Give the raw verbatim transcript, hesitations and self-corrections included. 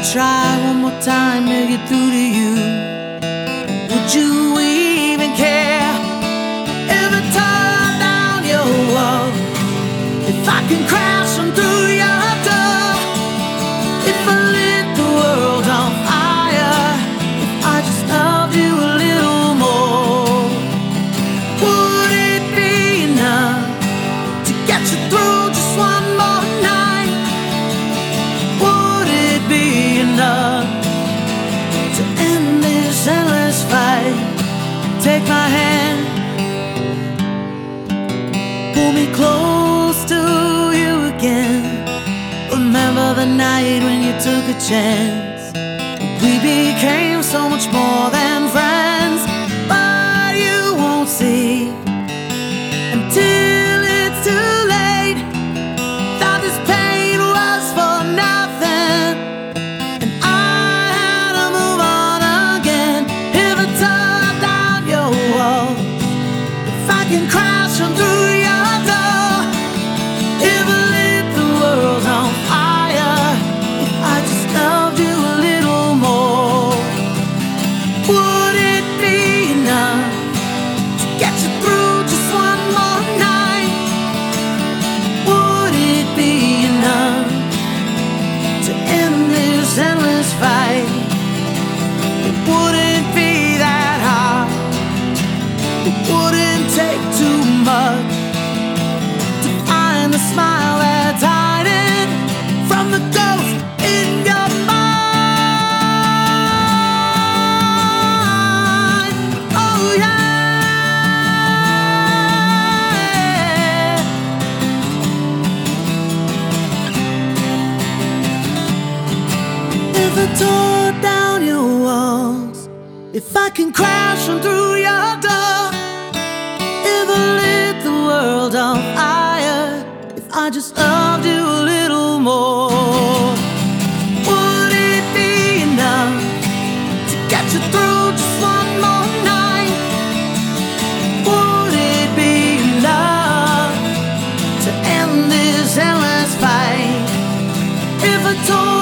try one more time to get through to you? Would you even care if I tore down your wall? If I can crash on through your door? If I lit the world on fire? If I just loved you a little more? Would it be enough to get you through just one more night? Would it be enough to end this endless fight? Take my hand, pull me close to you again. Remember the night when you took a chance. We became so much more than friends, but you won't see until it's too late that this pain was for nothing, and I had to move on again. If I tore down your wall, if I can crash on through your door, if I lit the world on fire, if I just loved you a little more, would it be enough to get you through just one more night? Would it be enough to end this endless fight? It wouldn't be that hard. It wouldn't take too much to find the smile that's hiding from the ghost in your mind. Oh yeah. If I tore down your walls, if I can crash on through your door, if I lit the world on fire, if I just loved you a little more, would it be enough to get you through just one more night? Would it be enough to end this endless fight? If I told